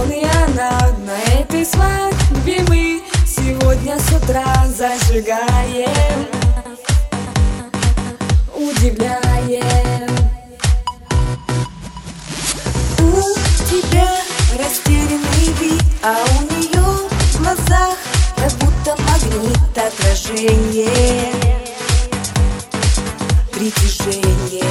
Он и она, на этой свадьбе мы сегодня с утра зажигаем, удивляем. У тебя растерянный вид, а у нее в глазах как будто магнит, отражение, притяжение.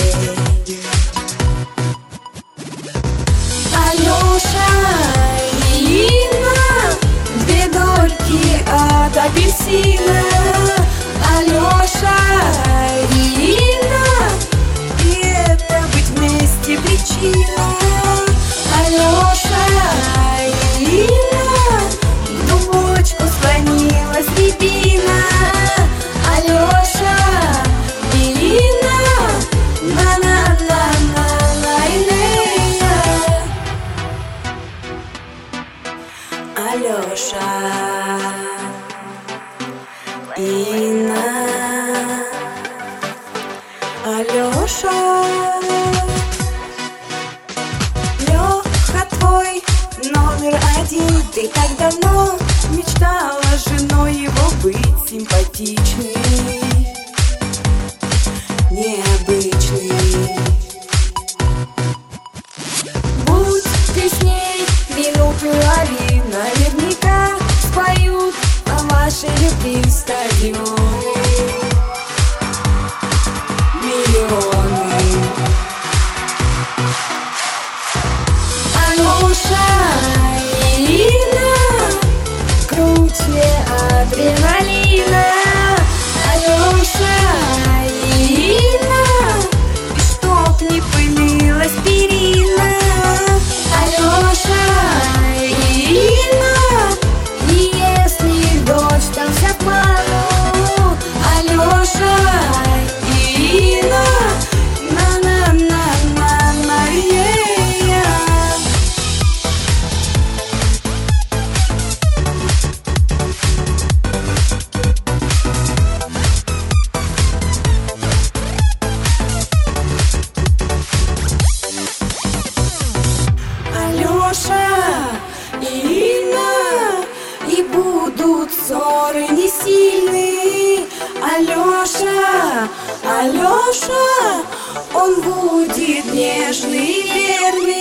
Алёша и Инна, две дольки от апельсина. Алёша и Инна, и это быть вместе причина. Алёша и Инна, в дубочку склонилась рябина. Алёша и Инна, Алёша, Инна, Алёша. Лёха твой номер один, ты так давно мечтала женой его быть, симпатичный, необычный. Будь ты с ней минуту лови, наверняка споют о вашей любви стадионы, миллионы. Алёша и Инна, круче адреналина. Алёша и Инна, и чтоб не пылилась перина. Алёша и Инна, и если дождь, там вся в пару. Алёша и Инна, и будут ссоры не сильные. Алёша, Алёша, он будет нежный и верный.